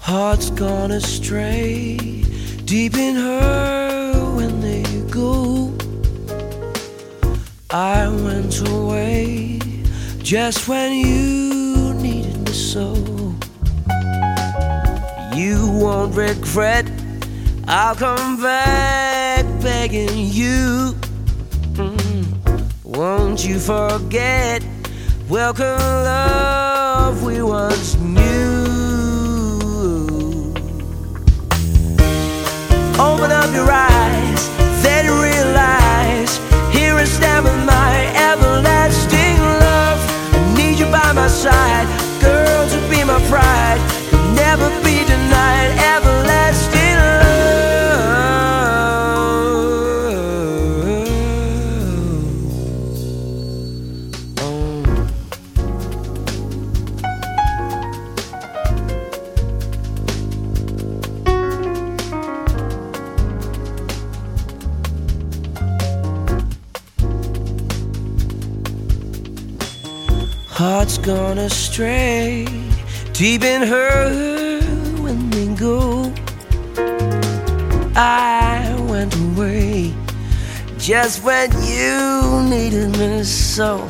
Hearts gone astray, deep in her when they go. I went away just when you needed me so. You won't regret, I'll come back begging you. Won't you forget, welcome love we once knew. Open up your eyes, then realize, here I stand with my everlasting love. I need you by my side, girl, to be my pride. You'll never be denied everlasting Hearts gone astray, deep in her when they go. I went away just when you needed me so.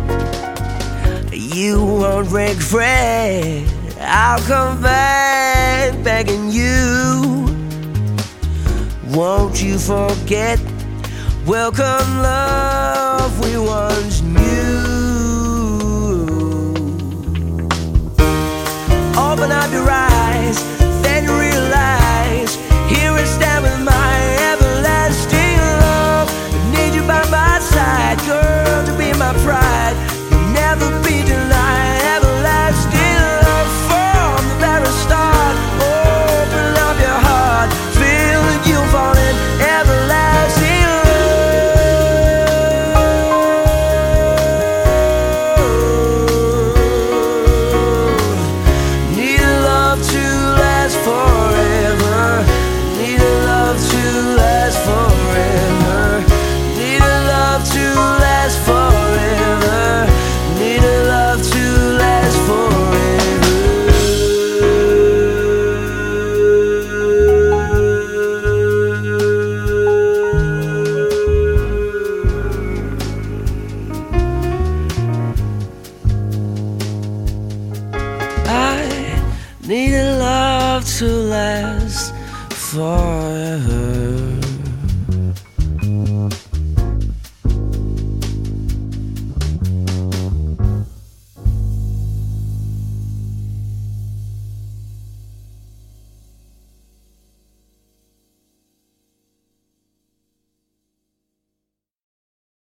You won't regret, I'll come back begging you. Won't you forget, welcome love we once knew. Open up your eyes, then realize, here I stand with my everlasting love. I need you by my side, girl, to be my pride. You'll never be denied everlasting love from the very start. Open up your heart, feel that you fall in everlasting forever. Need a love to last forever. Need a love to last forever. Need a love to last forever. I need a love to last forever.